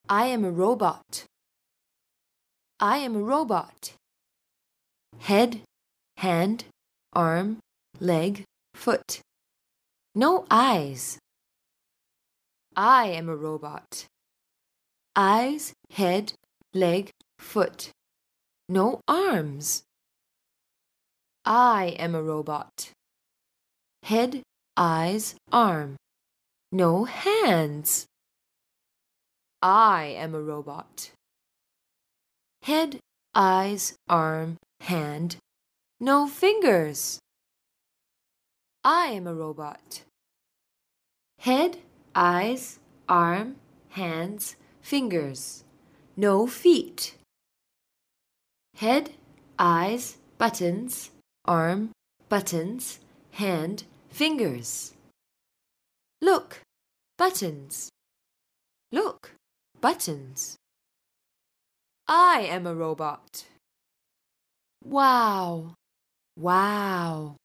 I am a robot. I am a robot. Head, hand, arm, leg, foot. No eyes. I am a robot. Eyes, head, leg, foot. No arms. I am a robot. Head, eyes, arm. No hands. I am a robot. Head, eyes, arm, hand. No fingers. I am a robot. Head, eyes, arm, hands, fingers. No feet. Head, eyes, buttons, arm, buttons, hand, fingers. Look, buttons. Look, buttons. I am a robot. Wow, wow.